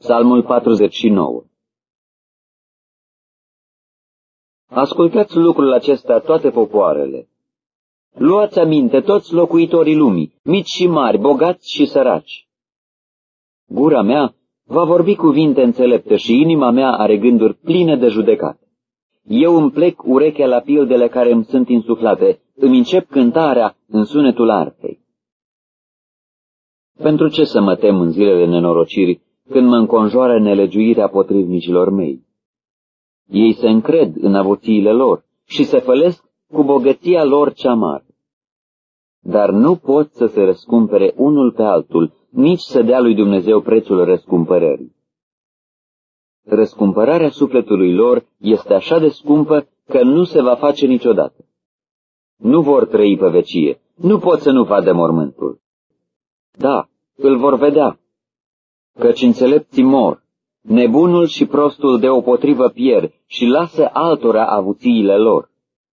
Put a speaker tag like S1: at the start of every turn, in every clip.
S1: Psalmul 49. Ascultați lucrul acesta toate popoarele. Luați aminte toți locuitorii lumii, mici și mari, bogați și săraci. Gura mea va vorbi cuvinte înțelepte și inima mea are gânduri pline de judecată. Eu îmi plec urechea la pildele care îmi sunt insuflate, îmi încep cântarea în sunetul arfei. Pentru ce să mă tem în zilele nenorocirii, când mă înconjoară nelegiuirea potrivnicilor mei? Ei se încred în avuțiile lor și se fălesc cu bogăția lor cea mare. Dar nu pot să se răscumpere unul pe altul, nici să dea lui Dumnezeu prețul răscumpărării. Răscumpărarea sufletului lor este așa de scumpă că nu se va face niciodată. Nu vor trăi pe vecie, nu pot să nu vadă mormântul. Da, îl vor vedea, căci înțelepții mor, nebunul și prostul deopotrivă pierd și lasă altora avuțiile lor.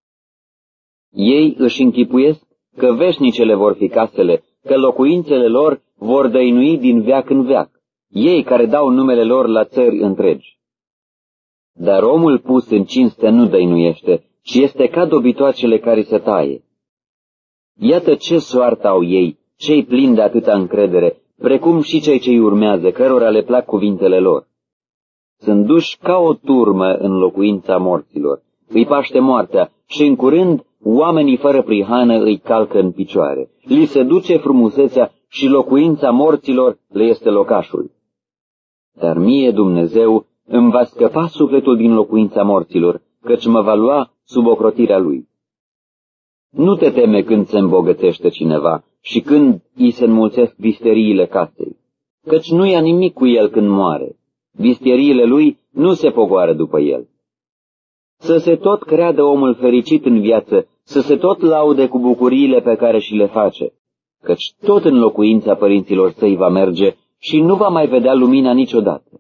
S1: Ei își închipuiesc că veșnicele vor fi casele, că locuințele lor vor dăinui din veac în veac, ei care dau numele lor la țări întregi. Dar omul pus în cinste nu dăinuiește, ci este ca dobitoacele care se taie. Iată ce soartă au ei, cei plini de atâta încredere, precum și cei ce-i urmează, cărora le plac cuvintele lor. Sunt duși ca o turmă în locuința morților, îi paște moartea și în curând oamenii fără prihană îi calcă în picioare. Li se duce frumusețea și locuința morților le este locașul. Dar mie Dumnezeu îmi va scăpa sufletul din locuința morților, căci mă va lua sub ocrotirea lui. Nu te teme când se îmbogățește cineva și când îi se înmulțesc visteriile casei, căci nu ia nimic cu el când moare. Visteriile lui nu se pogoară după el. Să se tot creadă omul fericit în viață, să se tot laude cu bucuriile pe care și le face, căci tot în locuința părinților săi va merge și nu va mai vedea lumina niciodată.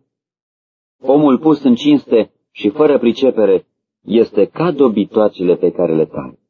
S1: Omul pus în cinste și fără pricepere este ca dobitoacele pe care le taie.